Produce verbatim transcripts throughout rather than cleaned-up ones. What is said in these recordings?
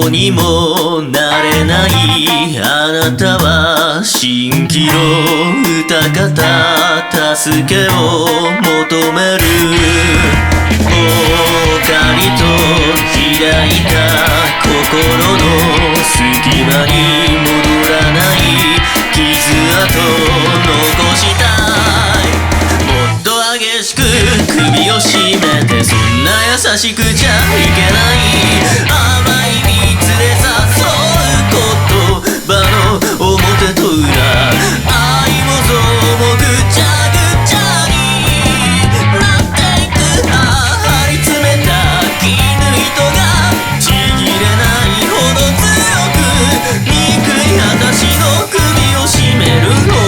うにもなれないあなたは蜃気楼歌方助けを求めるぽかりと開いた心の隙間に戻らない傷跡残したいもっと激しく首を絞めてそんな優しくじゃいけない甘い蜜で誘う言葉の表と裏愛も像もぐちゃぐちゃになっていく張り詰めた絹糸がちぎれないほど強く憎い私の首を絞めるの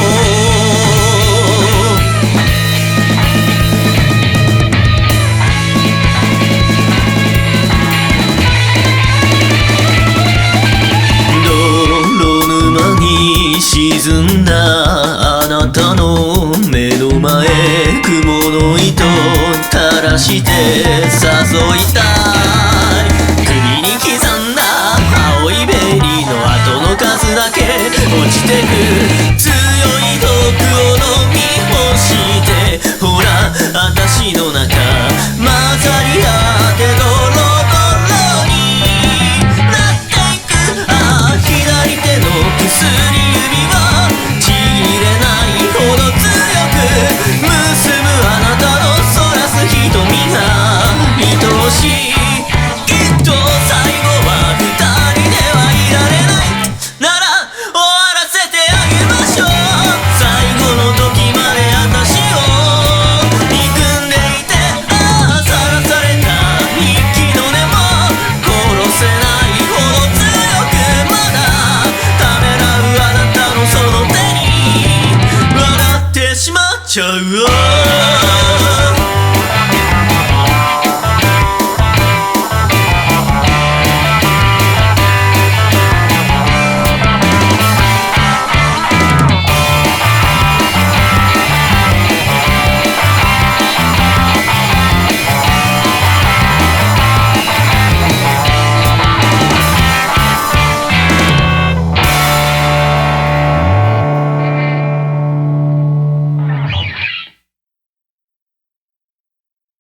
沈んだあなたの目の前雲の糸垂らして誘いたい首に刻んだ青いベリーの跡の数だけ落ちてく強い毒を飲み干してほら私の中混ざり合ってドロドロになっていくああ左手の薬指はちぎれないほど強く結ぶあなたのそらす瞳が愛おしいきっと最後は二人ではいられないなら終わらせてあげましょう最後の時まで私を憎んでいてああさらされた一気の根も殺せないほど強くまだためらうあなたのその手に笑ってしまっちゃう